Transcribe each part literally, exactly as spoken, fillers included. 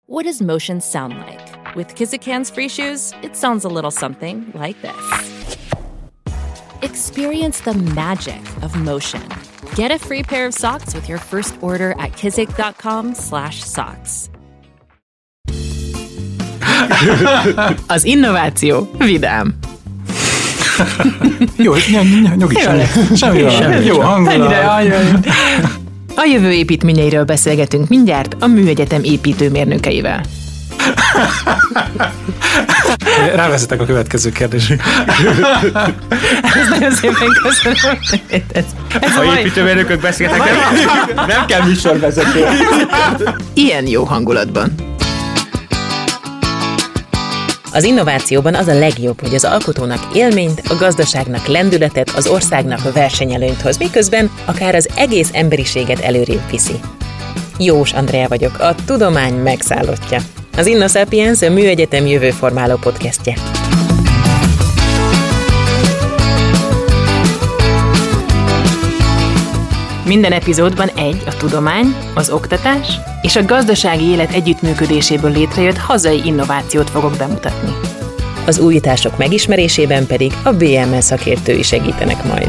What does motion sound like? With Kizik hands-free shoes, it sounds a little something like this. Experience the magic of motion. Get a free pair of socks with your first order at kizik.com slash socks. Az innováció vidám. Jó, nyugi, semmi jó hangulat. A jövő építményeiről beszélgetünk mindjárt a Műegyetem építőmérnökeivel. Rávezetek a következő kérdésre. Ez nagyon szépen köszönöm. Ez, ez ha a építőmérnökök beszéltek, nem, nem kell műsorvezető. Ilyen jó hangulatban. Az innovációban az a legjobb, hogy az alkotónak élményt, a gazdaságnak lendületet, az országnak versenyelőnyt hoz, miközben akár az egész emberiséget előrébb viszi. Jós Andrea vagyok, a tudomány megszállottja. Az InnoSapiens a Műegyetem jövőformáló podcastje. Minden epizódban egy a tudomány, az oktatás és a gazdasági élet együttműködéséből létrejött hazai innovációt fogok bemutatni. Az újítások megismerésében pedig a bé em e szakértői segítenek majd.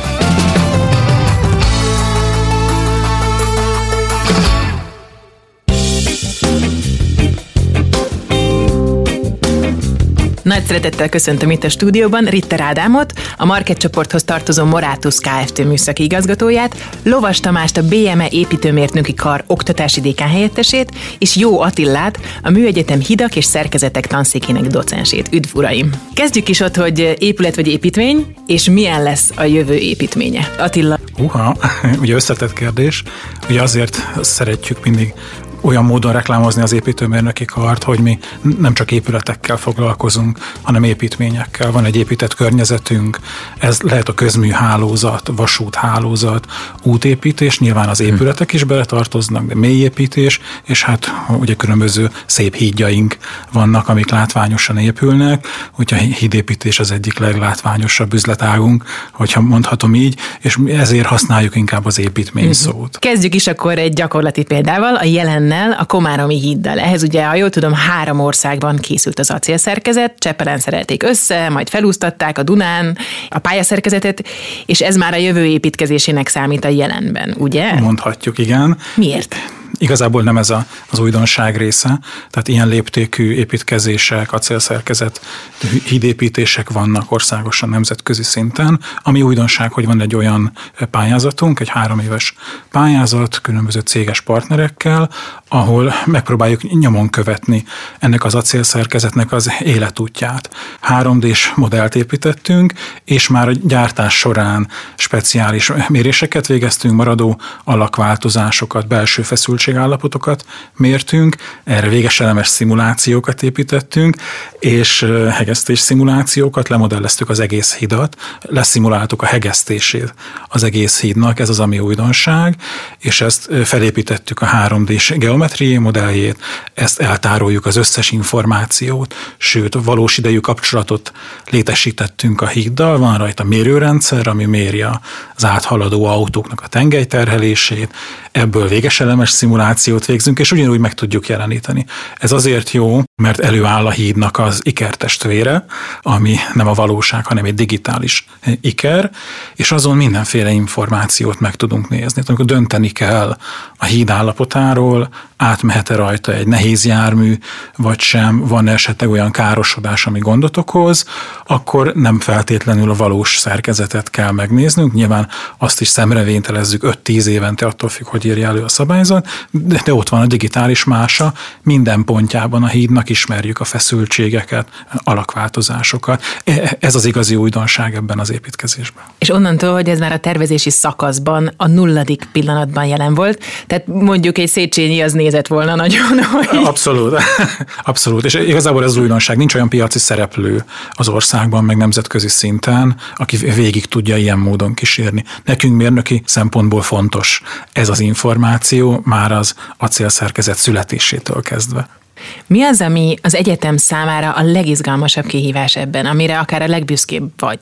Nagy szeretettel köszöntöm itt a stúdióban Ritter Ádámot, a Market csoporthoz tartozó Morátus Kft. Műszaki igazgatóját, Lovas Tamást, a bé em e építőmérnöki kar oktatási dékán helyettesét, és Jó Attillát, a Műegyetem hidak és szerkezetek tanszékének docensét. Üdv uraim! Kezdjük is ott, hogy épület vagy építmény, és milyen lesz a jövő építménye. Attila. Uha, ugye összetett kérdés. Ugye azért szeretjük mindig olyan módon reklámozni az építőmérnöki kart, hogy mi nem csak épületekkel foglalkozunk, hanem építményekkel. Van egy épített környezetünk, ez lehet a közműhálózat, vasúthálózat, útépítés, nyilván az épületek is beletartoznak, de mélyépítés, és hát ugye különböző szép hídjaink vannak, amik látványosan épülnek, úgyhogy a hídépítés az egyik leglátványosabb üzletágunk, hogyha mondhatom így, és ezért használjuk inkább az építmény uh-huh. szót. Kezdjük is akkor egy gyakorlati példával, a jelen a Komáromi híddal. Ehhez ugye, ha jól tudom, három országban készült az acélszerkezet, Csepelen szerelték össze, majd felúsztatták a Dunán a pályaszerkezetet, és ez már a jövő építkezésének számít a jelenben, ugye? Mondhatjuk, igen. Miért? Igazából nem ez a, az újdonság része, tehát ilyen léptékű építkezések, acélszerkezet, hídépítések vannak országosan, nemzetközi szinten, ami újdonság, hogy van egy olyan pályázatunk, egy három éves pályázat, különböző céges partnerekkel, ahol megpróbáljuk nyomon követni ennek az acélszerkezetnek az életútját. három dés modellt építettünk, és már a gyártás során speciális méréseket végeztünk, maradó alakváltozásokat, belső feszültségállapotokat mértünk, erre végeselemes szimulációkat építettünk, és hegesztés szimulációkat, lemodelleztük az egész hidat, leszimuláltuk a hegesztését az egész hídnak, ez az, ami újdonság, és ezt felépítettük a három dés geometriai modelljét, ezt eltároljuk az összes információt, sőt, valós idejű kapcsolatot létesítettünk a híddal, van rajta mérőrendszer, ami méri az áthaladó autóknak a tengelyterhelését, ebből végeselemes szimulációt végzünk, és ugyanúgy meg tudjuk jeleníteni. Ez azért jó, mert előáll a hídnak az ikertestvére, ami nem a valóság, hanem egy digitális iker, és azon mindenféle információt meg tudunk nézni. Amikor dönteni kell a híd állapotáról, átmehet-e rajta egy nehéz jármű, vagy sem, van esetleg olyan károsodás, ami gondot okoz, akkor nem feltétlenül a valós szerkezetet kell megnéznünk. Nyilván azt is szemrevénytelezzük öt-tíz évente, attól függ, hogy írja elő a szabályzat, de, de ott van a digitális mása, minden pontjában a hídnak ismerjük a feszültségeket, alakváltozásokat. Ez az igazi újdonság ebben az építkezésben. És onnantól, hogy ez már a tervezési szakaszban a nulladik pillanatban jelen volt, tehát mondjuk egy Széchenyi az nézett volna nagyon, hogy... Abszolút. Abszolút. És igazából ez az újdonság. Nincs olyan piaci szereplő az országban, meg nemzetközi szinten, aki végig tudja ilyen módon kísérni. Nekünk mérnöki szempontból fontos ez az információ, már az acélszerkezet születésétől kezdve. Mi az, ami az egyetem számára a legizgalmasabb kihívás ebben, amire akár a legbüszkébb vagy?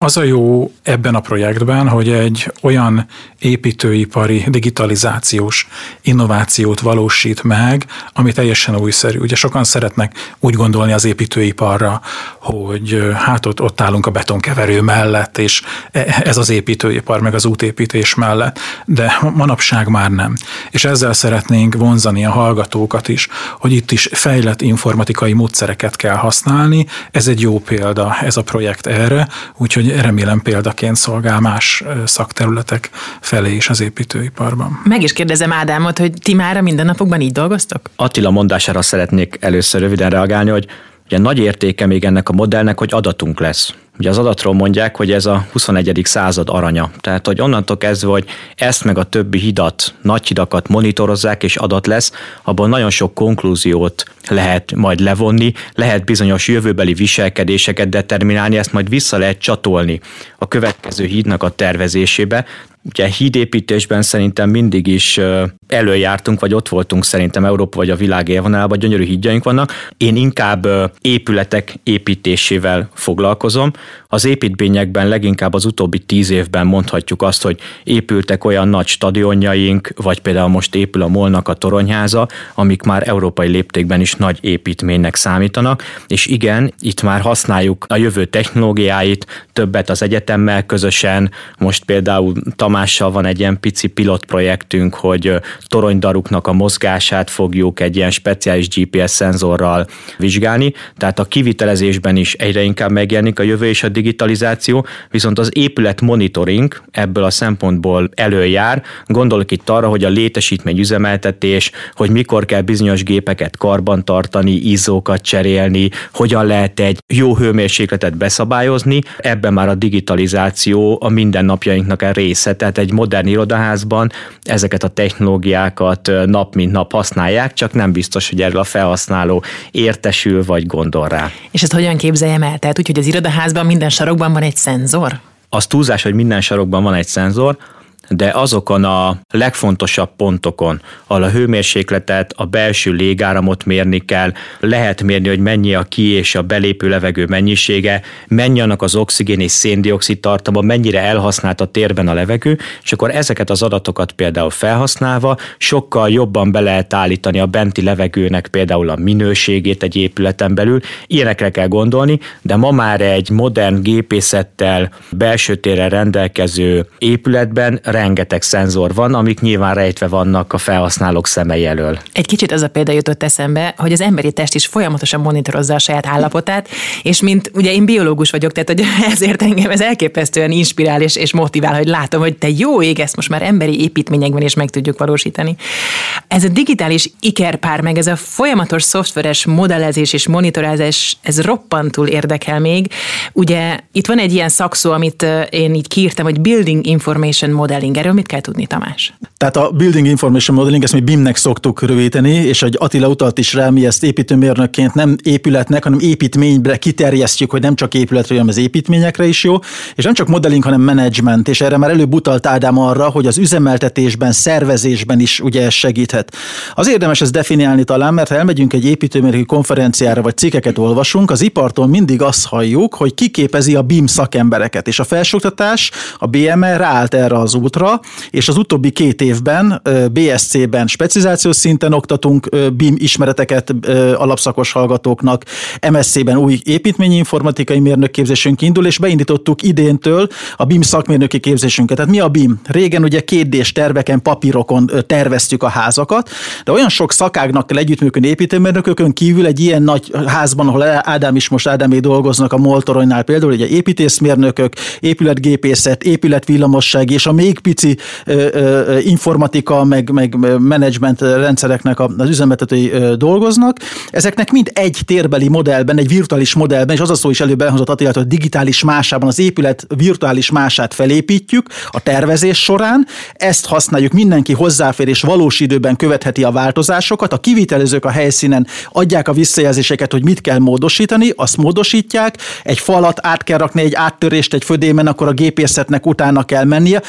Az a jó ebben a projektben, hogy egy olyan építőipari digitalizációs innovációt valósít meg, ami teljesen újszerű. Ugye sokan szeretnek úgy gondolni az építőiparra, hogy hát ott, ott állunk a betonkeverő mellett, és ez az építőipar, meg az útépítés mellett, de manapság már nem. És ezzel szeretnénk vonzani a hallgatókat is, hogy itt is fejlett informatikai módszereket kell használni. Ez egy jó példa, ez a projekt erre, úgyhogy remélem példaként szolgál más szakterületek felé is az építőiparban. Meg is kérdezem Ádámot, hogy ti már a mindennapokban így dolgoztok? Attila mondására szeretnék először röviden reagálni, hogy ugye nagy értéke még ennek a modellnek, hogy adatunk lesz. Ugye az adatról mondják, hogy ez a huszonegyedik század aranya. Tehát, hogy onnantól kezdve, hogy ezt meg a többi hidat, nagy hidakat monitorozzák és adat lesz, abban nagyon sok konklúziót lehet majd levonni, lehet bizonyos jövőbeli viselkedéseket determinálni, ezt majd vissza lehet csatolni a következő hídnak a tervezésébe. Ugye hídépítésben szerintem mindig is előjártunk, vagy ott voltunk szerintem Európa vagy a világ élvonalában, gyönyörű hídjaink vannak. Én inkább épületek építésével foglalkozom. Az építményekben leginkább az utóbbi tíz évben mondhatjuk azt, hogy épültek olyan nagy stadionjaink, vagy például most épül a MOL-nak a toronyháza, amik már európai léptékben is nagy építménynek számítanak, és igen, itt már használjuk a jövő technológiáit, többet az egyetemmel közösen, most például Tamással van egy ilyen pici pilotprojektünk, hogy toronydaruknak a mozgását fogjuk egy ilyen speciális gé pé es szenzorral vizsgálni, tehát a kivitelezésben is egyre inkább megjelenik a jövő és a digitalizáció, viszont az épület monitoring ebből a szempontból előjár. Gondolok itt arra, hogy a létesítmény üzemeltetés, hogy mikor kell bizonyos gépeket karbantartani, izzókat cserélni, hogyan lehet egy jó hőmérsékletet beszabályozni, ebben már a digitalizáció a mindennapjainknak a része, tehát egy modern irodaházban ezeket a technológiákat nap mint nap használják, csak nem biztos, hogy erről a felhasználó értesül vagy gondol rá. És ezt hogyan képzeljem el? Tehát úgy, hogy az irodaházban minden sarokban van egy szenzor? Az túlzás, hogy minden sarokban van egy szenzor, de azokon a legfontosabb pontokon, ahol a hőmérsékletet, a belső légáramot mérni kell, lehet mérni, hogy mennyi a ki- és a belépő levegő mennyisége, mennyi annak az oxigén és széndioxid tartalma, mennyire elhasznált a térben a levegő, és akkor ezeket az adatokat például felhasználva sokkal jobban be lehet állítani a benti levegőnek például a minőségét egy épületen belül. Ilyenekre kell gondolni, de ma már egy modern gépészettel, belső térrel rendelkező épületben rengeteg szenzor van, amik nyilván rejtve vannak a felhasználók szemei elől. Egy kicsit az a példa jutott eszembe, hogy az emberi test is folyamatosan monitorozza a saját állapotát, és mint ugye én biológus vagyok, tehát hogy ezért engem ez elképesztően inspirál és, és motivál, hogy látom, hogy te jó ég, ezt most már emberi építményekben is meg tudjuk valósítani. Ez a digitális ikerpár, meg ez a folyamatos szoftveres modellezés és monitorozás, ez roppantul érdekel még. Ugye itt van egy ilyen szakszó, amit én így kiírtam, hogy Building Information Modeling. Erről mit kell tudni, Tamás? Tehát a Building Information Modeling, ezt mi bé i em-nek szoktuk rövidíteni, és hogy Attila utalt is rá, mi ezt építőmérnökként nem épületnek, hanem építményre kiterjesztjük, hogy nem csak épületre, hanem az építményekre is jó, és nem csak modeling, hanem management, és erre már előbb utalt Ádám arra, hogy az üzemeltetésben, szervezésben is ugye ez segíthet. Az érdemes ezt definiálni talán, mert ha elmegyünk egy építőmérnöki konferenciára, vagy cikkeket olvasunk, az ipartól mindig azt halljuk, hogy kiképezi a bé i em szakembereket, és a felsőoktatás, a bé em e ráállt erre az útra, és az utóbbi két évben bé es cé-ben specializációs szinten oktatunk bé i em ismereteket alapszakos hallgatóknak, em es cé-ben új építményi informatikai mérnökképzésünk indul, és beindítottuk idéntől a bé i em szakmérnöki képzésünket. Tehát mi a bé i em? Régen ugye két dés terveken, papírokon terveztük a házakat, de olyan sok szakágnak kell együttműködni építőmérnökökön kívül egy ilyen nagy házban, ahol Ádám is most Ádámé dolgoznak a MOL toronynál például, ugye építészmérnökök, épületgépészet, épületvillamosság és a még pici ö, ö, informatika, meg, meg menedzsment rendszereknek az üzemeltetői ö, dolgoznak. Ezeknek mind egy térbeli modellben, egy virtuális modellben, és az a szó is előbb elhozott Attilát, hogy digitális másában az épület virtuális mását felépítjük a tervezés során. Ezt használjuk, mindenki hozzáfér és valós időben követheti a változásokat. A kivitelezők a helyszínen adják a visszajelzéseket, hogy mit kell módosítani, azt módosítják, egy falat át kell rakni, egy áttörést, egy födémen, akkor a gépészetnek utána kell mennie, de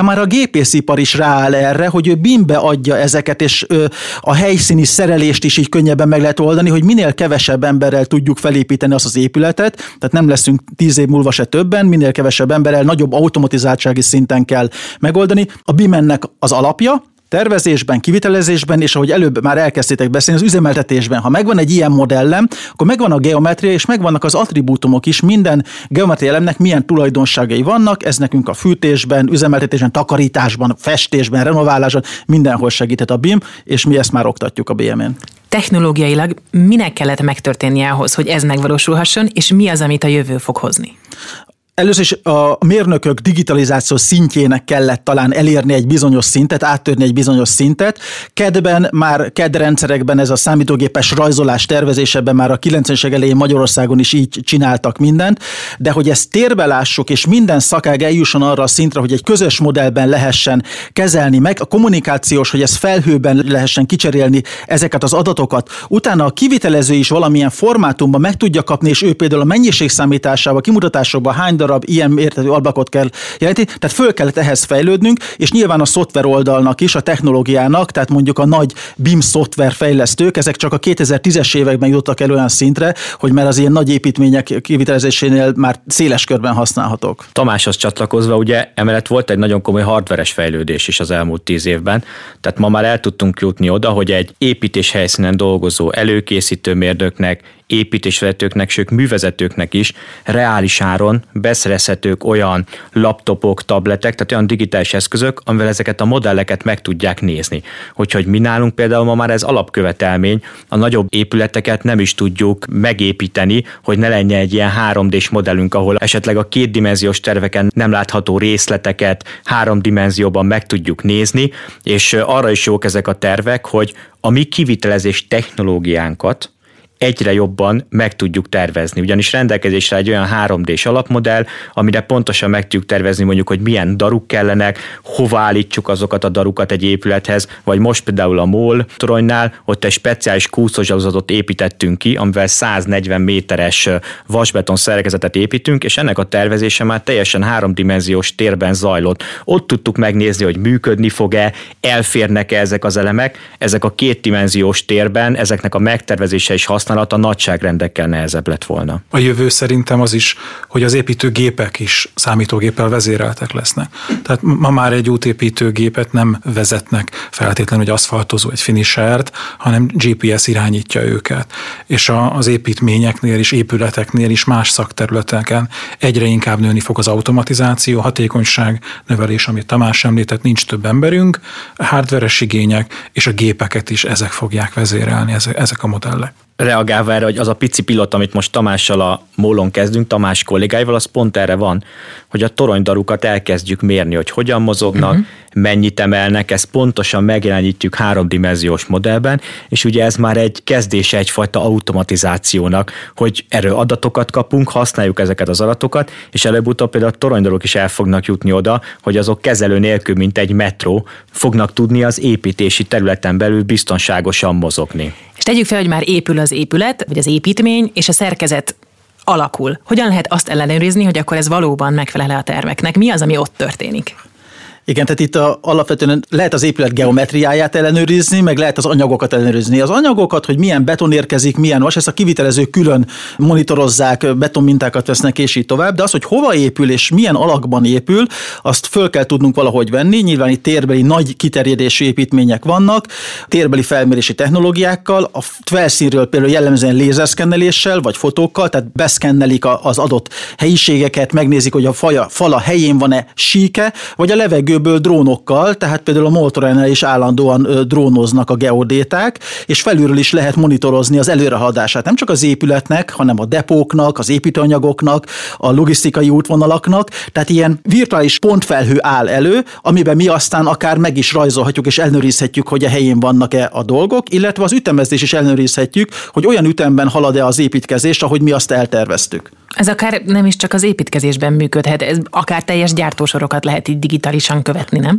már a gépészipar is rááll erre, hogy ő bimbe adja ezeket, és a helyszíni szerelést is így könnyebben meg lehet oldani, hogy minél kevesebb emberrel tudjuk felépíteni azt az épületet, tehát nem leszünk tíz év múlva se többen, minél kevesebb emberrel, nagyobb automatizáltsági szinten kell megoldani. A bimennek az alapja, tervezésben, kivitelezésben, és ahogy előbb már elkezdtétek beszélni, az üzemeltetésben. Ha megvan egy ilyen modellem, akkor megvan a geometria, és megvannak az attribútumok is, minden geometria elemnek milyen tulajdonságai vannak, ez nekünk a fűtésben, üzemeltetésben, takarításban, festésben, renoválásban, mindenhol segített a bé i em, és mi ezt már oktatjuk a bé em en. Technológiailag minek kellett megtörténnie ahhoz, hogy ez megvalósulhasson, és mi az, amit a jövő fog hozni? Először is a mérnökök digitalizáció szintjének kellett talán elérni egy bizonyos szintet, áttörni egy bizonyos szintet. kedben már ká e dé rendszerekben ez a számítógépes rajzolás tervezésében már a kilencvenes évek elején Magyarországon is így csináltak mindent, de hogy ezt térbe lássuk, és minden szakág eljusson arra a szintre, hogy egy közös modellben lehessen kezelni meg, a kommunikációs, hogy ez felhőben lehessen kicserélni ezeket az adatokat, utána a kivitelező is valamilyen formátumban meg tudja kapni, és ő például a mennyiségszámításában, kimutatásokban hány darab ilyen mértető ablakot kell jelenteni, tehát föl kellett ehhez fejlődnünk, és nyilván a szoftver oldalnak is, a technológiának, tehát mondjuk a nagy bé i em szoftver fejlesztők, ezek csak a kétezer-tízes években jutottak el olyan szintre, hogy már az ilyen nagy építmények kivitelezésénél már széles körben használhatók. Tamáshoz csatlakozva, ugye emellett volt egy nagyon komoly hardveres fejlődés is az elmúlt tíz évben, tehát ma már el tudtunk jutni oda, hogy egy építés helyszínen dolgozó előkészítő mérnöknek, építésvezetőknek, sőt művezetőknek is reális áron beszerezhetők olyan laptopok, tabletek, tehát olyan digitális eszközök, amivel ezeket a modelleket meg tudják nézni. Hogyha mi nálunk például ma már ez alapkövetelmény, a nagyobb épületeket nem is tudjuk megépíteni, hogy ne legyen egy ilyen három dés modellünk, ahol esetleg a kétdimenziós terveken nem látható részleteket három dimenzióban meg tudjuk nézni, és arra is jók ezek a tervek, hogy a mi kivitelezés technológiánkat egyre jobban meg tudjuk tervezni. Ugyanis rendelkezésre egy olyan három dés alapmodell, amire pontosan meg tudjuk tervezni mondjuk, hogy milyen daruk kellenek, hova állítsuk azokat a darukat egy épülethez, vagy most például a MOL toronynál, ott egy speciális kúszózsauzatot építettünk ki, amivel száznegyven méteres vasbeton szerkezetet építünk, és ennek a tervezése már teljesen háromdimenziós térben zajlott. Ott tudtuk megnézni, hogy működni fog-e, elférnek-e ezek az elemek, ezek a kétdimenziós térben, ezeknek a megtervezése is használható, a nagyságrendekkel nehezebb lett volna. A jövő szerintem az is, hogy az építőgépek is számítógéppel vezéreltek lesznek. Tehát ma már egy útépítőgépet nem vezetnek feltétlenül, hogy aszfaltozó egy finishert, hanem gé pé es irányítja őket. És a, az építményeknél és épületeknél is más szakterületeken egyre inkább nőni fog az automatizáció, hatékonyság növelés, amit Tamás említett, nincs több emberünk, a hardveres igények és a gépeket is ezek fogják vezérelni, ezek a modellek. Reagálva erre, hogy az a pici pilot, amit most Tamással a mólon kezdünk, Tamás kollégáival, az pont erre van, hogy a toronydarukat elkezdjük mérni, hogy hogyan mozognak, uh-huh. mennyit emelnek, ezt pontosan megjelenítjük háromdimenziós modellben, és ugye ez már egy kezdése egyfajta automatizációnak, hogy erről adatokat kapunk, használjuk ezeket az adatokat, és előbb-utóbb például a toronydaruk is el fognak jutni oda, hogy azok kezelő nélkül, mint egy metró, fognak tudni az építési területen belül biztonságosan mozogni. És tegyük fel, hogy már épül az épület, vagy az építmény, és a szerkezet alakul. Hogyan lehet azt ellenőrizni, hogy akkor ez valóban megfelel a terveknek? Mi az, ami ott történik? Igen, tehát itt a, alapvetően lehet az épület geometriáját ellenőrizni, meg lehet az anyagokat ellenőrizni. Az anyagokat, hogy milyen beton érkezik, milyen vas, ezt a kivitelezők külön monitorozzák, betonmintákat vesznek, és így tovább, de az, hogy hova épül és milyen alakban épül, azt föl kell tudnunk valahogy venni. Nyilván itt térbeli nagy kiterjedésű építmények vannak, térbeli felmérési technológiákkal, a felszínről például jellemzően lézerszkenneléssel, vagy fotókkal, tehát beszkennelik az adott helyiségeket, megnézik, hogy a faja, fala helyén van-e síke, vagy a levegő drónokkal, tehát például a MOL toronnál is állandóan drónoznak a geodéták, és felülről is lehet monitorozni az előrehaladását nem csak az épületnek, hanem a depóknak, az építőanyagoknak, a logisztikai útvonalaknak, tehát ilyen virtuális pontfelhő áll elő, amiben mi aztán akár meg is rajzolhatjuk és ellenőrizhetjük, hogy a helyén vannak-e a dolgok, illetve az ütemezést is ellenőrizhetjük, hogy olyan ütemben halad-e az építkezés, ahogy mi azt elterveztük. Ez akár nem is csak az építkezésben működhet, ez akár teljes gyártósorokat lehet így digitálisan követni, nem?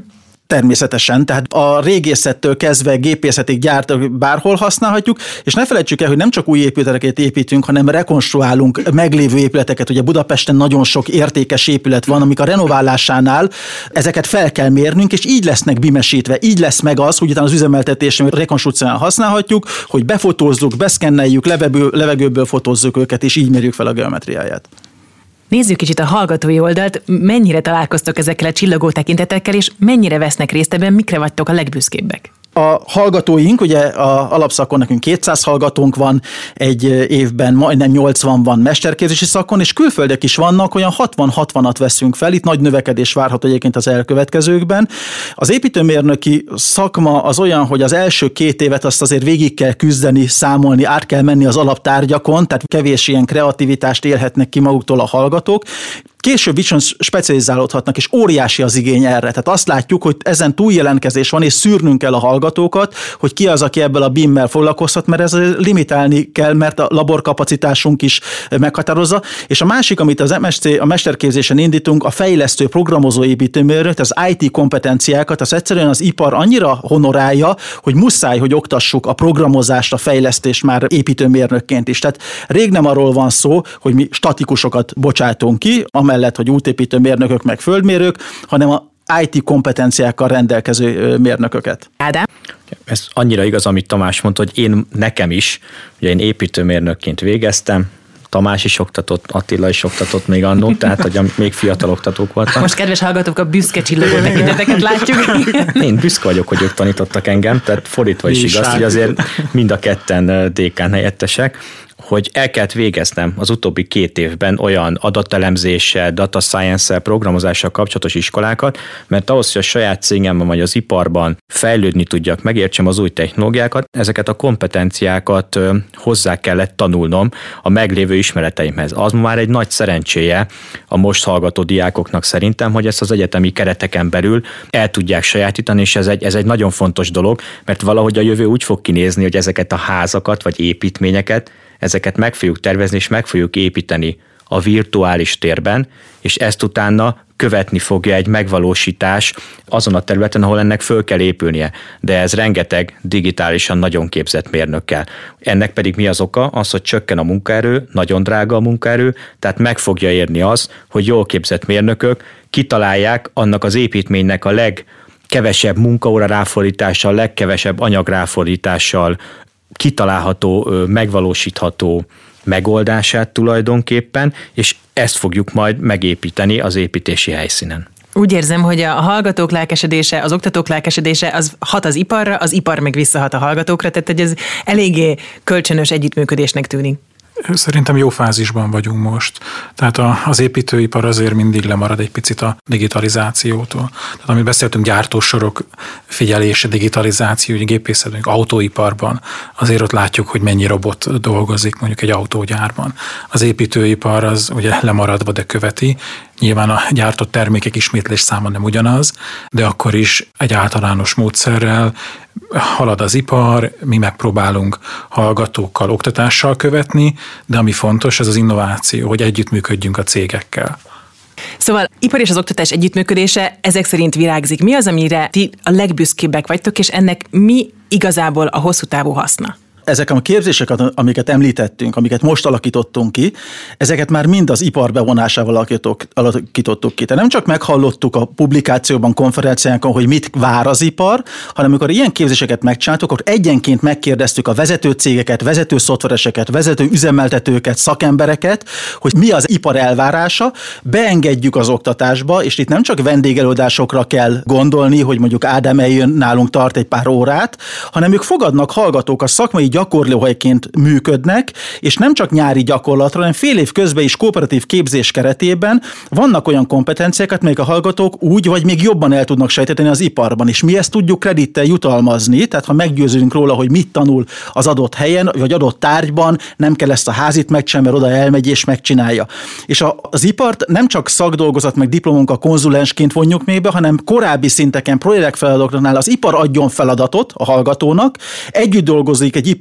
Természetesen, tehát a régészettől kezdve gépészetig gyártok, bárhol használhatjuk, és ne felejtsük el, hogy nem csak új épületeket építünk, hanem rekonstruálunk meglévő épületeket. Ugye Budapesten nagyon sok értékes épület van, amik a renoválásánál ezeket fel kell mérnünk, és így lesznek bimesítve, így lesz meg az, hogy utána az üzemeltetésben rekonstrukcióan használhatjuk, hogy befotózzuk, beszkenneljük, levegő, levegőből fotózzuk őket, és így mérjük fel a geometriáját. Nézzük kicsit a hallgatói oldalt, mennyire találkoztok ezekkel a csillogó tekintetekkel, és mennyire vesznek részt ebben, mikre vagytok a legbüszkébbek? A hallgatóink, ugye a alapszakon nekünk kétszáz hallgatónk van, egy évben majdnem nyolcvan van mesterképzési szakon, és külföldek is vannak, olyan hatvan-hatvanat veszünk fel, itt nagy növekedés várható egyébként az elkövetkezőkben. Az építőmérnöki szakma az olyan, hogy az első két évet azt azért végig kell küzdeni, számolni, át kell menni az alaptárgyakon, tehát kevés ilyen kreativitást élhetnek ki maguktól a hallgatók. Később viszont specializálódhatnak, és óriási az igény erre. Tehát azt látjuk, hogy ezen túljelentkezés van, és szűrnünk kell a hallgatókat, hogy ki az, aki ebből a bé i em-mel foglalkozhat, mert ez limitálni kell, mert a laborkapacitásunk is meghatározza. És a másik, amit az em es cé, a mesterképzésen indítunk, a fejlesztő, programozó építőmérnök, az i té kompetenciákat, az egyszerűen az ipar annyira honorálja, hogy muszáj, hogy oktassuk a programozást, a fejlesztést már építőmérnökként is. Tehát rég nem arról van szó, hogy mi statikusokat bocsátunk ki, amellett, hogy útépítőmérnökök meg földmérők, hanem a i té kompetenciákkal rendelkező mérnököket. Ádám? Ez annyira igaz, amit Tamás mondta, hogy én nekem is, ugye én építőmérnökként végeztem, Tamás is oktatott, Attila is oktatott még annó, tehát hogy még fiatal oktatók voltak. Most kedves hallgatók, a büszke csillogó tekinteteket látjuk. Én büszke vagyok, hogy ők tanítottak engem, tehát fordítva is igaz, hogy azért mind a ketten dékán helyettesek, hogy el kellett végeznem az utóbbi két évben olyan adatelemzéssel, data science-szel, programozással kapcsolatos iskolákat, mert ahhoz, hogy a saját cégemben vagy az iparban fejlődni tudjak, megértsem az új technológiákat, ezeket a kompetenciákat hozzá kellett tanulnom a meglévő ismereteimhez. Az már egy nagy szerencséje a most hallgató diákoknak szerintem, hogy ezt az egyetemi kereteken belül el tudják sajátítani, és ez egy, ez egy nagyon fontos dolog, mert valahogy a jövő úgy fog kinézni, hogy ezeket a házakat vagy építményeket, ezeket meg fogjuk tervezni, és meg fogjuk építeni a virtuális térben, és ezt utána követni fogja egy megvalósítás azon a területen, ahol ennek föl kell épülnie. De ez rengeteg digitálisan nagyon képzett mérnökkel. Ennek pedig mi az oka? Az, hogy csökken a munkaerő, nagyon drága a munkaerő, tehát meg fogja érni az, hogy jól képzett mérnökök kitalálják annak az építménynek a legkevesebb munkaóra ráfordítással, legkevesebb anyag ráfordítással kitalálható, megvalósítható megoldását tulajdonképpen, és ezt fogjuk majd megépíteni az építési helyszínen. Úgy érzem, hogy a hallgatók lelkesedése, az oktatók lelkesedése az hat az iparra, az ipar meg visszahat a hallgatókra, tehát hogy ez eléggé kölcsönös együttműködésnek tűnik. Szerintem jó fázisban vagyunk most. Tehát a, az építőipar azért mindig lemarad egy picit a digitalizációtól. Tehát amit beszéltünk, gyártósorok figyelése, digitalizáció, ugye gépészetünk, autóiparban, azért ott látjuk, hogy mennyi robot dolgozik mondjuk egy autógyárban. Az építőipar az ugye lemaradva, de követi. Nyilván a gyártott termékek ismétlés száma nem ugyanaz, de akkor is egy általános módszerrel halad az ipar, mi megpróbálunk hallgatókkal, oktatással követni, de ami fontos, ez az innováció, hogy együttműködjünk a cégekkel. Szóval ipar és az oktatás együttműködése ezek szerint virágzik. Mi az, amire ti a legbüszkébbek vagytok, és ennek mi igazából a hosszú távú haszna? Ezek a képzéseket, amiket említettünk, amiket most alakítottunk ki, ezeket már mind az ipar bevonásával alakítottuk ki. Tehát nem csak meghallottuk a publikációban, konferenciánkon, hogy mit vár az ipar, hanem amikor ilyen képzéseket megcsináltuk, akkor egyenként megkérdeztük a vezető cégeket, vezető szoftvereseket, vezető üzemeltetőket, szakembereket, hogy mi az ipar elvárása, beengedjük az oktatásba, és itt nem csak vendégelőadásokra kell gondolni, hogy mondjuk Ádám eljön nálunk, tart egy pár órát, hanem ők fogadnak hallgatók, a szakmai gyakorlóhelyként működnek, és nem csak nyári gyakorlatra, hanem fél év közben is kooperatív képzés keretében vannak olyan kompetenciákat, melyek a hallgatók úgy vagy még jobban el tudnak sejtetni az iparban, és mi ezt tudjuk kredittel jutalmazni, tehát ha meggyőzünk róla, hogy mit tanul az adott helyen, vagy adott tárgyban, nem kell ezt a házit megcsinálni, mert oda elmegy és megcsinálja. És az ipart nem csak szakdolgozat meg diplomunka konzulensként vonjuk még be, hanem korábbi szinteken, projektfeladatoknál az ipar adjon feladatot a hallgatónak, együtt dolgozik egy ipari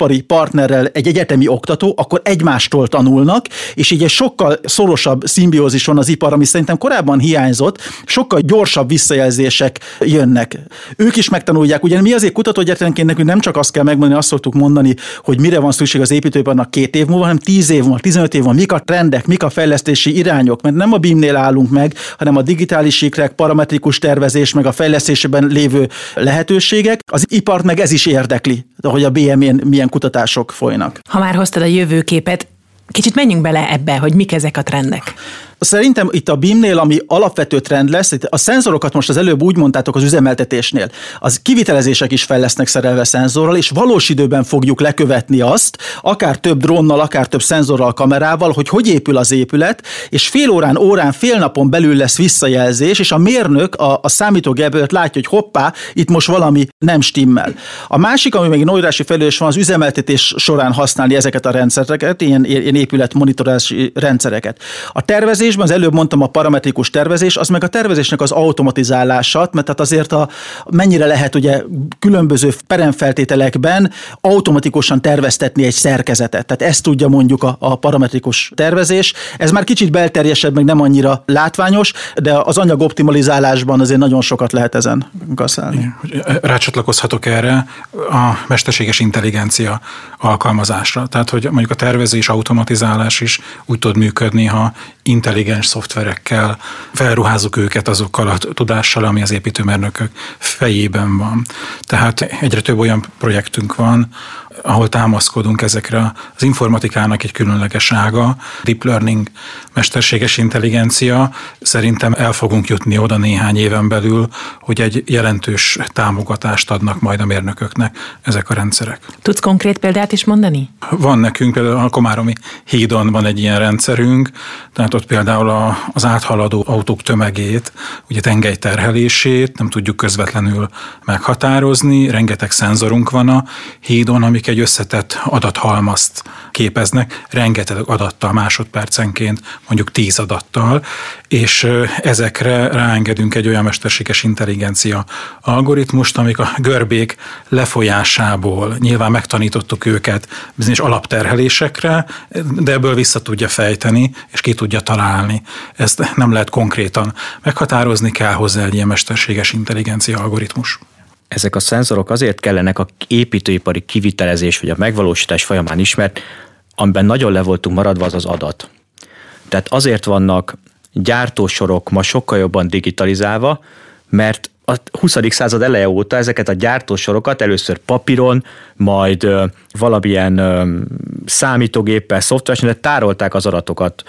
ipari partnerrel egy egyetemi oktató, akkor egymástól tanulnak, és így egy sokkal szorosabb szimbiózis van az ipar, ami szerintem korábban hiányzott, sokkal gyorsabb visszajelzések jönnek. Ők is megtanulják, ugye mi azért kutatóegyetemként nekünk nem csak azt kell megmondani, azt szoktuk mondani, hogy mire van szükség az építőiparnak két év múlva, hanem tíz év múlva, tizenöt év múlva, mik a trendek, mik a fejlesztési irányok, mert nem a bé i em-nél állunk meg, hanem a digitális sikrek, parametrikus tervezés, meg a fejlesztésében lévő lehetőségek. Az ipart meg ez is érdekli, hogy a bé i em-én milyen kutatások folynak. Ha már hoztad a jövőképet, kicsit menjünk bele ebbe, hogy mik ezek a trendek. Szerintem itt a bé i em-nél, ami alapvető trend lesz, a szenzorokat most az előbb úgy mondtátok az üzemeltetésnél, az kivitelezések is fel lesznek szerelve szenzorral, és valós időben fogjuk lekövetni azt, akár több drónnal, akár több szenzorral, kamerával, hogy hogy épül az épület, és fél órán, órán, fél napon belül lesz visszajelzés, és a mérnök a, a számítógép előtt látja, hogy hoppá, itt most valami nem stimmel. A másik, ami még nagyírási felelős van, az üzemeltetés során használni ezeket a rendszereket, ilyen, ilyen épület monitorozási rendszereket. A tervezés az előbb mondtam a parametrikus tervezés, az meg a tervezésnek az automatizálása, mert tehát azért a, mennyire lehet ugye különböző peremfeltételekben automatikusan terveztetni egy szerkezetet. Tehát ezt tudja mondjuk a, a parametrikus tervezés. Ez már kicsit belterjesebb, meg nem annyira látványos, de az anyag optimalizálásban azért nagyon sokat lehet ezen gazálni. Rácsatlakozhatok erre a mesterséges intelligencia alkalmazásra. Tehát, hogy mondjuk a tervezés, automatizálás is úgy tud működni, ha intelligens szoftverekkel felruházzuk őket azokkal a tudással, ami az építőmérnökök fejében van. Tehát egyre több olyan projektünk van, ahol támaszkodunk ezekre az informatikának egy különleges ága, deep learning, mesterséges intelligencia. Szerintem el fogunk jutni oda néhány éven belül, hogy egy jelentős támogatást adnak majd a mérnököknek ezek a rendszerek. Tudsz konkrét példát is mondani? Van nekünk, például a Komáromi hídon van egy ilyen rendszerünk, tehát ott például a, az áthaladó autók tömegét, ugye tengelyterhelését nem tudjuk közvetlenül meghatározni, rengeteg szenzorunk van a hídon, amik egy összetett adathalmazt képeznek, rengeteg adattal másodpercenként, mondjuk tíz adattal, és ezekre ráengedünk egy olyan mesterséges intelligencia algoritmust, amik a görbék lefolyásából nyilván megtanítottuk őket bizonyos alapterhelésekre, de ebből vissza tudja fejteni, és ki tudja találni. Ezt nem lehet konkrétan meghatározni, kell hozzá egy ilyen mesterséges intelligencia algoritmus. Ezek a szenzorok azért kellenek a építőipari kivitelezés vagy a megvalósítás folyamán is, mert amiben nagyon le voltunk maradva, az az adat. Tehát azért vannak gyártósorok ma sokkal jobban digitalizálva, mert a huszadik század eleje óta ezeket a gyártósorokat először papíron, majd ö, valamilyen ö, számítógéppel, szoftveresen tárolták az adatokat.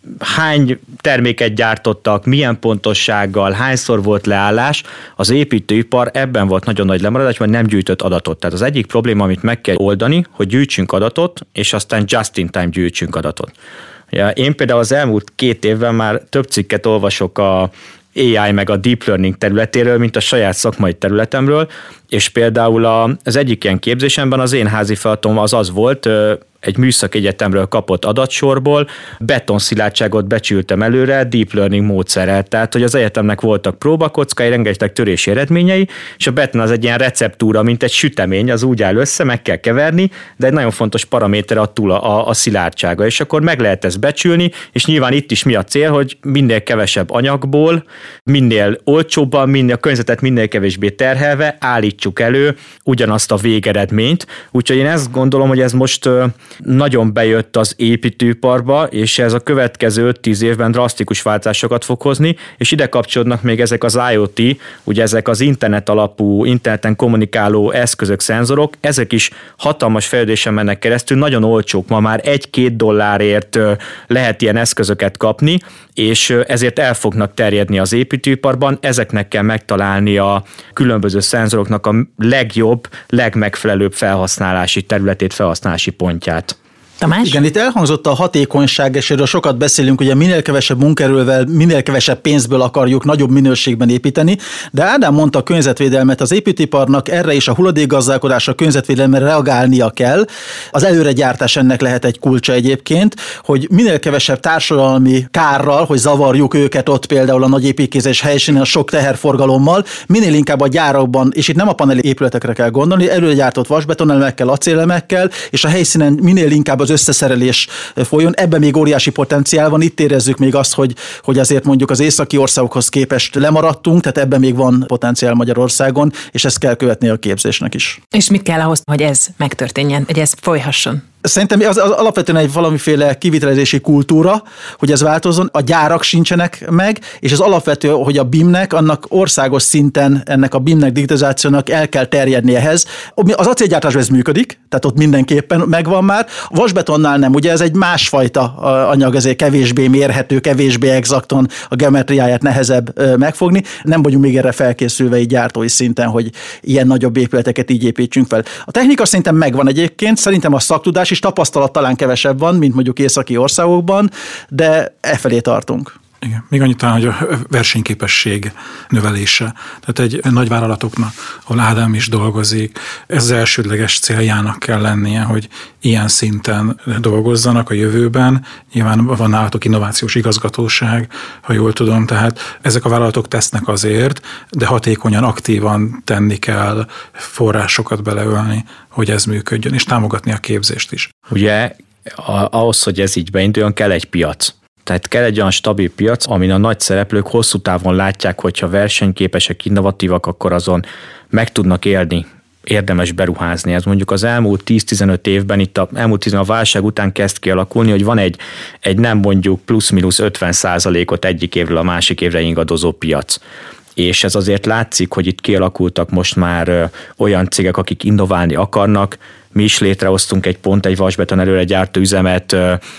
Hány terméket gyártottak, milyen pontossággal, hányszor volt leállás, az építőipar ebben volt nagyon nagy lemaradás, mert nem gyűjtött adatot. Tehát az egyik probléma, amit meg kell oldani, hogy gyűjtsünk adatot, és aztán just in time gyűjtsünk adatot. Ja, én például az elmúlt két évben már több cikket olvasok a á i meg a deep learning területéről, mint a saját szakmai területemről, és például az egyik ilyen képzésemben az én házi feladatom az az volt, egy műszaki egyetemről kapott adatsorból, betonszilárdságot becsültem előre deep learning módszerrel, tehát hogy az egyetemnek voltak próbakockai, rengeteg törési eredményei, és a beton az egy ilyen receptúra, mint egy sütemény, az úgy áll össze, meg kell keverni, de egy nagyon fontos paraméter a túl a, a szilárdsága, és akkor meg lehet ezt becsülni, és nyilván itt is mi a cél, hogy minél kevesebb anyagból, minél olcsóbban, minél a környezetet minél kevésbé terhelve állítsuk elő ugyanazt a végeredményt, úgyhogy én ezt gondolom, hogy ez most nagyon bejött az építőiparba, és ez a következő öt-tíz évben drasztikus változásokat fog hozni, és ide kapcsolódnak még ezek az IoT, ugye ezek az internet alapú, interneten kommunikáló eszközök, szenzorok, ezek is hatalmas fejlődésen mennek keresztül, nagyon olcsók, ma már egy-két dollárért lehet ilyen eszközöket kapni, és ezért el fognak terjedni az építőiparban, ezeknek kell megtalálni a különböző szenzoroknak a legjobb, legmegfelelőbb felhasználási területét, felhasználási pontját. Tamás? Igen, itt elhangzott a hatékonyság, és erről sokat beszélünk, ugye minél kevesebb munkaerővel, minél kevesebb pénzből akarjuk nagyobb minőségben építeni, de Ádám mondta a környezetvédelmet, az építőiparnak erre is a hulladékgazdálkodásra, a környezetvédelemre reagálnia kell. Az előregyártás ennek lehet egy kulcsa egyébként, hogy minél kevesebb társadalmi kárral, hogy zavarjuk őket ott például a nagy építkezés helyszínen a sok teherforgalommal, minél inkább a gyárakban, és itt nem a paneli épületekre kell gondolni, előregyártott vasbetonelemekkel, acélemekkel, és a helyszínen minél inkább az összeszerelés folyjon. Ebben még óriási potenciál van, itt érezzük még azt, hogy, hogy azért mondjuk az északi országokhoz képest lemaradtunk, tehát ebben még van potenciál Magyarországon, és ezt kell követni a képzésnek is. És mit kell ahhoz, hogy ez megtörténjen, hogy ez folyhasson? Szerintem az, az alapvetően egy valamiféle kivitelezési kultúra, hogy ez változzon, a gyárak sincsenek meg, és az alapvető, hogy a bé i em-nek, annak országos szinten ennek a bé i em-nek, digitalizációnak el kell terjedni ehhez. Az acélgyártásban ez működik, tehát ott mindenképpen megvan már. A vasbetonnál nem, ugye ez egy másfajta anyag, ezért kevésbé mérhető, kevésbé exakton a geometriáját nehezebb megfogni. Nem vagyunk még erre felkészülve így gyártói szinten, hogy ilyen nagyobb épületeket így építsünk fel. A technika szerintem megvan egyébként, szerintem a szaktudás és tapasztalat talán kevesebb van, mint mondjuk északi országokban, de e felé tartunk. Igen. Még annyit talán, hogy a versenyképesség növelése. Tehát egy nagyvállalatoknak, ahol Ádám is dolgozik, ez az elsődleges céljának kell lennie, hogy ilyen szinten dolgozzanak a jövőben. Nyilván van nálatok innovációs igazgatóság, ha jól tudom, tehát ezek a vállalatok tesznek azért, de hatékonyan, aktívan tenni kell, forrásokat beleölni, hogy ez működjön, és támogatni a képzést is. Ugye ahhoz, hogy ez így beinduljon, kell egy piac. Tehát kell egy olyan stabil piac, amin a nagy szereplők hosszú távon látják, hogyha versenyképesek, innovatívak, akkor azon meg tudnak élni, érdemes beruházni. Ez mondjuk az elmúlt tíz-tizenöt évben, itt a elmúlt tíz a válság után kezd kialakulni, hogy van egy, egy nem mondjuk plusz-minusz ötven százalékot egyik évről a másik évre ingadozó piac. És ez azért látszik, hogy itt kialakultak most már olyan cégek, akik innoválni akarnak. Mi is létrehoztunk egy pont egy vasbeton előre gyártó üzemet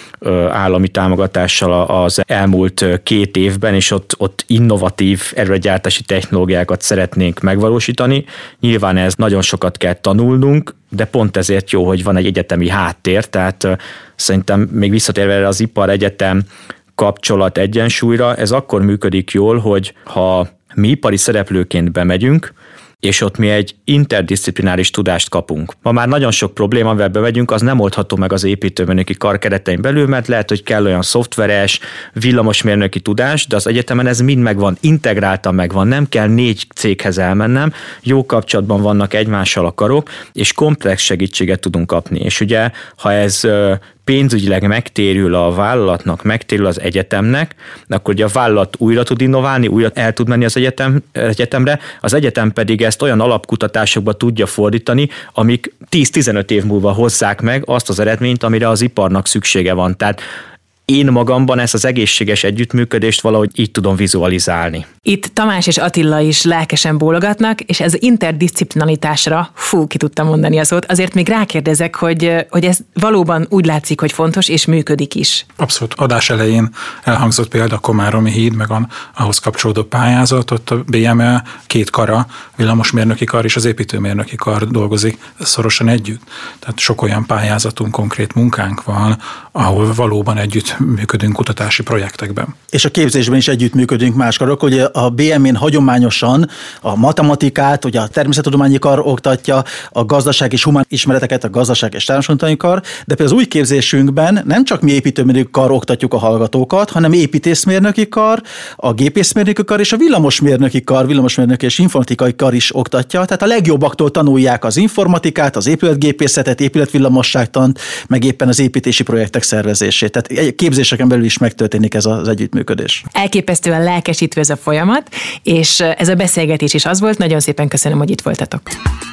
állami támogatással az elmúlt két évben, és ott, ott innovatív előregyártási technológiákat szeretnénk megvalósítani. Nyilván ez nagyon sokat kell tanulnunk, de pont ezért jó, hogy van egy egyetemi háttér, tehát szerintem még visszatérve erre az ipar-egyetem kapcsolat egyensúlyra, ez akkor működik jól, hogy ha mi ipari szereplőként bemegyünk, és ott mi egy interdisziplináris tudást kapunk. Ma már nagyon sok probléma, amivel bemegyünk, az nem oldható meg az építőmérnöki kar keretein belül, mert lehet, hogy kell olyan szoftveres, villamosmérnöki tudás, de az egyetemen ez mind megvan, integráltan megvan, nem kell négy céghez elmennem, jó kapcsolatban vannak egymással a karok, és komplex segítséget tudunk kapni. És ugye, ha ez pénzügyileg megtérül a vállalatnak, megtérül az egyetemnek, akkor ugye a vállalat újra tud innoválni, újra el tud menni az egyetem, egyetemre, az egyetem pedig ezt olyan alapkutatásokba tudja fordítani, amik tíz-tizenöt év múlva hozzák meg azt az eredményt, amire az iparnak szüksége van. Tehát én magamban ezt az egészséges együttműködést valahogy így tudom vizualizálni. Itt Tamás és Attila is lelkesen bólogatnak, és ez interdisciplinalitásra, fú, ki tudtam mondani a szót, azért még rákérdezek, hogy, hogy ez valóban úgy látszik, hogy fontos, és működik is. Abszolút. Adás elején elhangzott példa a Komáromi híd, meg ahhoz kapcsolódó pályázat, ott a bé i em e két kara, villamosmérnöki kar és az építőmérnöki kar dolgozik szorosan együtt. Tehát sok olyan pályázatunk, konkrét munkánk van, ahol valóban együtt működünk kutatási projektekben. És a képzésben is együttműködünk más karok, hogy a bé i em-én hagyományosan a matematikát, ugye a természettudományi kar oktatja, a gazdaság és humán ismereteket, a gazdaság és társadalmi kar, de például az új képzésünkben nem csak mi építőmérnöki kar oktatjuk a hallgatókat, hanem építészmérnöki kar, a gépészmérnöki kar és a villamosmérnöki kar, villamosmérnöki és informatikai kar is oktatja. Tehát a legjobbaktól tanulják az informatikát, az épületgépészetet, épületvillamosságtant, meg éppen az építési projektek szervezését. Tehát képzéseken belül is megtörténik ez az együttműködés. Elképesztően lelkesítő ez a folyamat, és ez a beszélgetés is az volt. Nagyon szépen köszönöm, hogy itt voltatok.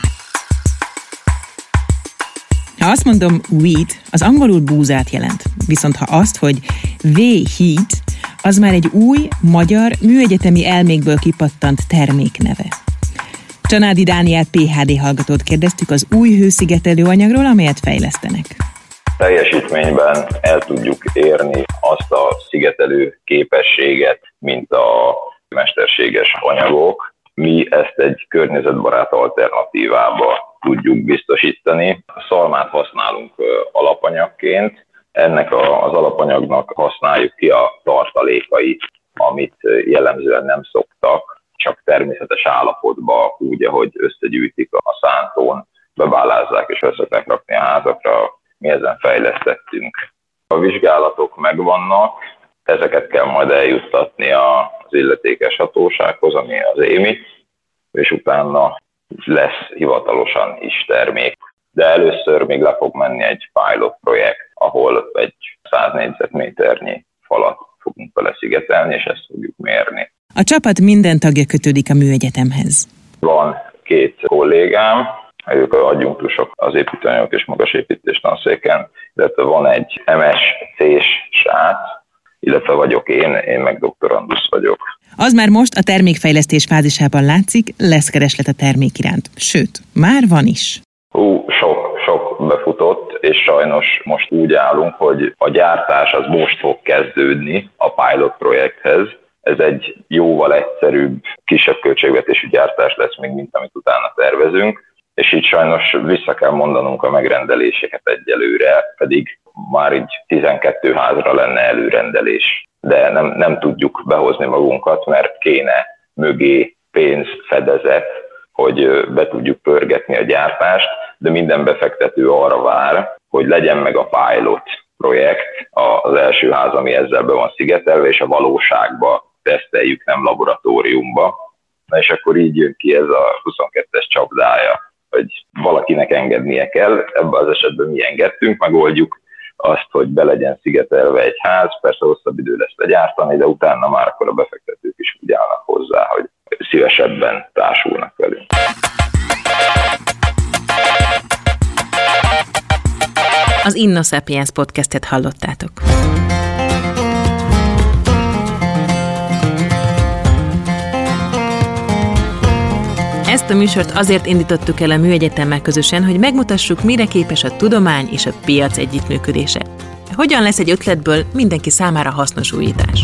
Ha azt mondom weed, az angolul búzát jelent. Viszont ha azt, hogy V-heat, az már egy új, magyar, műegyetemi elmékből kipattant termékneve. Csanádi Dániel pé há dé hallgatót kérdeztük az új hőszigetelő anyagról, amelyet fejlesztenek. Teljesítményben el tudjuk érni azt a szigetelő képességet, mint a mesterséges anyagok. Mi ezt egy környezetbarát alternatívába tudjuk biztosítani. A szalmát használunk alapanyagként, ennek az alapanyagnak használjuk ki a tartalékait, amit jellemzően nem szoktak, csak természetes állapotban úgy, ahogy összegyűjtik a szántón, bebálázzák és összetek rakni a házakra, mi ezen fejlesztettünk. A vizsgálatok megvannak, ezeket kell majd eljuttatni az illetékes hatósághoz, ami az émi, és utána lesz hivatalosan is termék. De először még le fog menni egy pilot projekt, ahol egy száz négyzetméternyi falat fogunk vele szigetelni, és ezt fogjuk mérni. A csapat minden tagja kötődik a műegyetemhez. Van két kollégám, ők adjunktusok az építőanyagok és magasépítés tanszéken, illetve van egy em es cés srác, illetve vagyok én, én meg doktorandusz vagyok. Az már most a termékfejlesztés fázisában látszik, lesz kereslet a termék iránt. Sőt, már van is. Hú, sok, sok befutott, és sajnos most úgy állunk, hogy a gyártás az most fog kezdődni a pilot projekthez. Ez egy jóval egyszerűbb, kisebb költségvetésű gyártás lesz még, mint amit utána tervezünk, és így sajnos vissza kell mondanunk a megrendeléseket egyelőre, pedig már így tizenkét házra lenne előrendelés, de nem, nem tudjuk behozni magunkat, mert kéne mögé pénz, fedezet, hogy be tudjuk pörgetni a gyártást, de minden befektető arra vár, hogy legyen meg a pilot projekt, az első ház, ami ezzel be van szigetelve, és a valóságba teszteljük, nem laboratóriumba. Na és akkor így jön ki ez a huszonkettes csapdája, hogy valakinek engednie kell, ebben az esetben mi engedtünk, megoldjuk azt, hogy be legyen szigetelve egy ház, persze hosszabb idő lesz legyártani, de utána már akkor a befektetők is úgy állnak hozzá, hogy szívesebben társulnak velünk. Az InnoSapiens podcastet hallottátok. Ezt a műsort azért indítottuk el a Műegyetemmel közösen, hogy megmutassuk, mire képes a tudomány és a piac együttműködése. Hogyan lesz egy ötletből mindenki számára hasznos újítás.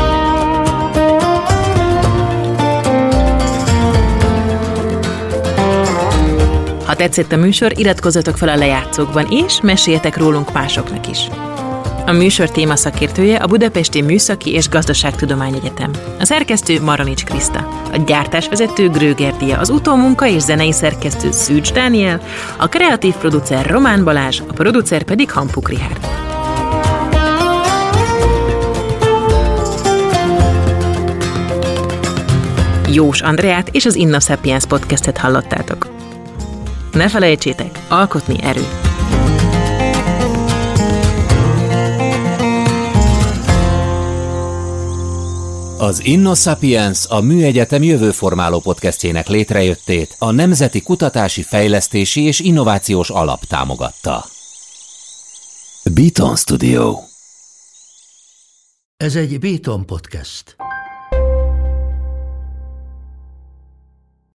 Ha tetszett a műsor, iratkozzatok fel a lejátszókban, és meséljetek rólunk másoknak is. A műsor téma szakértője a Budapesti Műszaki és Gazdaságtudományegyetem. A szerkesztő Maronics Kriszta, a gyártásvezető Gröger Dia, az utómunka és zenei szerkesztő Szűcs Dániel, a kreatív producer Román Balázs, a producer pedig Hampuk Richárd. Jós Andreát és az InnoSapiens podcastet hallottátok. Ne felejtsétek, alkotni erő! Az InnoSapiens a Műegyetem jövőformáló podcastjének létrejöttét a Nemzeti Kutatási, Fejlesztési és Innovációs Alap támogatta. Beaton Studio. Ez egy Beaton podcast.